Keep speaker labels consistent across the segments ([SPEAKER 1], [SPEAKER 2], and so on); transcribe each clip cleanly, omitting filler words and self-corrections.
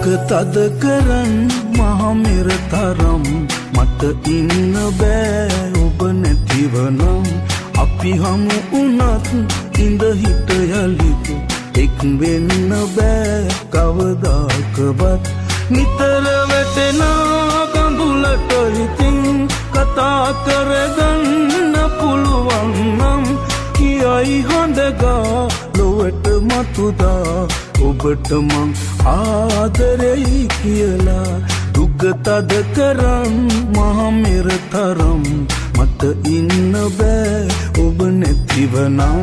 [SPEAKER 1] දුක තද කරන් මහ මෙර තරම් මට ඉන්න බෑ ඔබ නැතිවනම් අපි හමු උනත් ඉඳ හිට යලිත් එක් වෙන්න බෑ කවදාකවත් නිතර වැටෙන කඳුලට හිතින් කතා කරගන්න පුළුවන් නම් කියයි හඬගා ලොවට මතුදා ඔබට මං ආදරෙයි කියලා දුක තද කරන් මහ මෙර තරම් මට ඉන්න බෑ ඔබ නැතිවනම්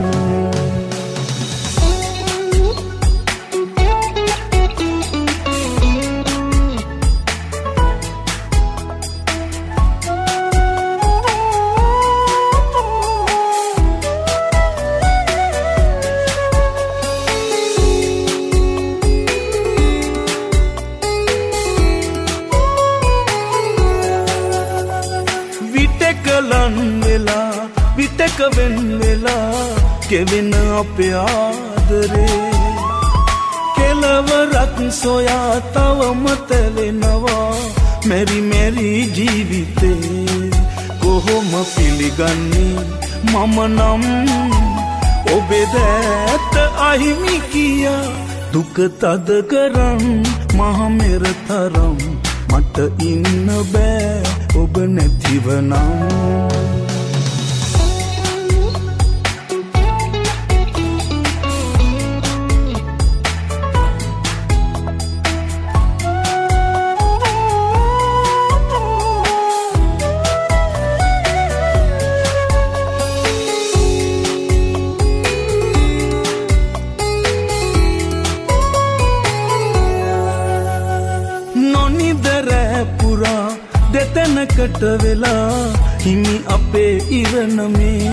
[SPEAKER 1] විටක වෙන් වෙලා කෙවෙන අපේ ආදරේ කෙලවරක් සොයා තවම තැලෙනවා මෙරි මෙරි ජීවිතේ කොහොම පිළිගන්නේ මම නම් ඔබේ දැත අහිමි කියා දුක තද කරන් මහ මෙර තරම් මට ඉන්න බෑ ඔබ නැතිවනම් දෙතැනකට වෙලා හිමි අපේ ඉරණමේ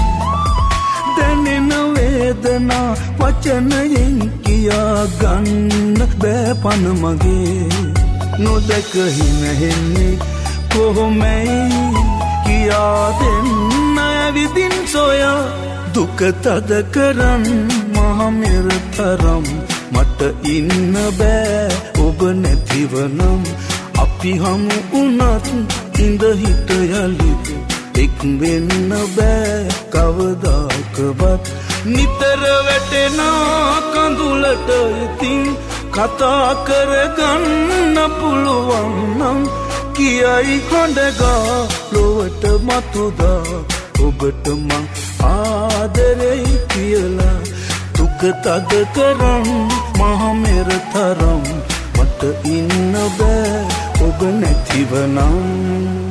[SPEAKER 1] දැනෙන වේදනා වචනයෙන් කියා ගන්න බෑ පන මගේ නොදැක හිනහෙන්නේ කොහොමයි කියා දෙන්න ඇවිදින් සොයා දුක තද කරන් මහ මෙර තරම් මට ඉන්න බෑ ඔබ නැතිවනම් අපි හමු උනත් ඉඳ හිට යලිත් එක් වෙන්න බෑ කවදාකවත් නිතර වැටෙන කඳුලට ඉතින් කතා කරගන්න පුළුවන් නම් කියයි හඬගා ලොවට මතුදා ඔබට මං ආදරෙයි කියලා දුක තද කරන් මහ මෙර තරම් මට ඉන්න බෑ ඔබ නැතිවනම්